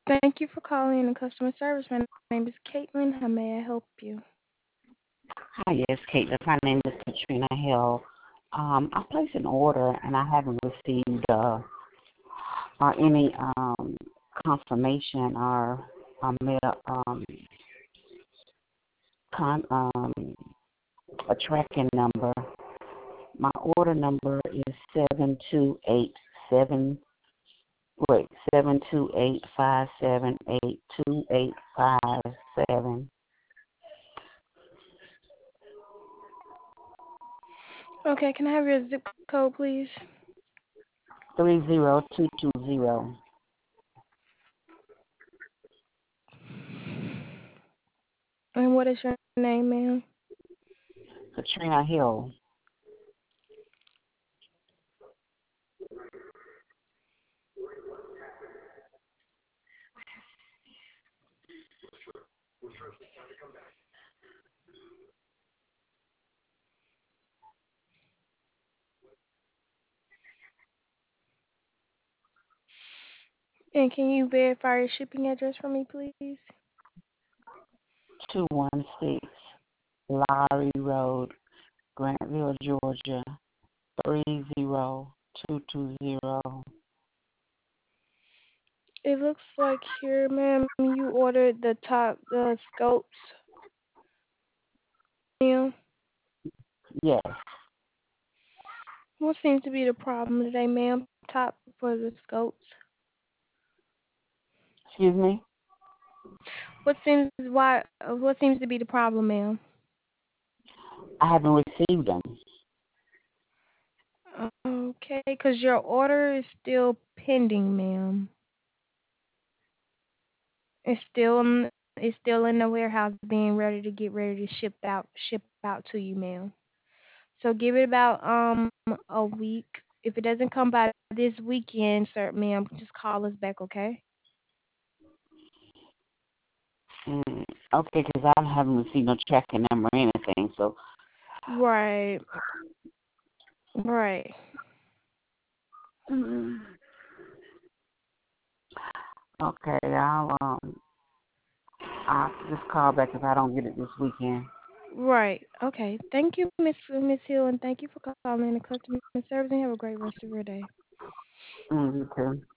Thank you for calling the customer service. My name is Caitlin. How may I help you? Hi, yes, Caitlin. My name is Katrina Hill. I placed an order and I haven't received any confirmation or mail, con, a tracking number. My order number is 7287. Wait, 72857825857. Okay, can I have your zip code, please? 30220. And what is your name, ma'am? Katrina Hill. And can you verify your shipping address for me, please? 216 Lowry Road, Grantville, Georgia, 30220. It looks like here, ma'am, you ordered the scopes, ma'am. Yes. What seems to be the problem today, ma'am? Top for the scopes. Excuse me? What seems to be the problem, ma'am? I haven't received them. Okay, because your order is still pending, ma'am. It's still in the warehouse, being ready to ship out to you, ma'am. So give it about a week. If it doesn't come by this weekend, sir, ma'am, just call us back, okay? Mm, okay, because I haven't received no tracking number or anything. So, Right, right. mm, okay, I'll just call back if I don't get it this weekend. Right. Okay. Thank you, Miss Hill, and thank you for calling the customer service. And have a great rest of your day. You too.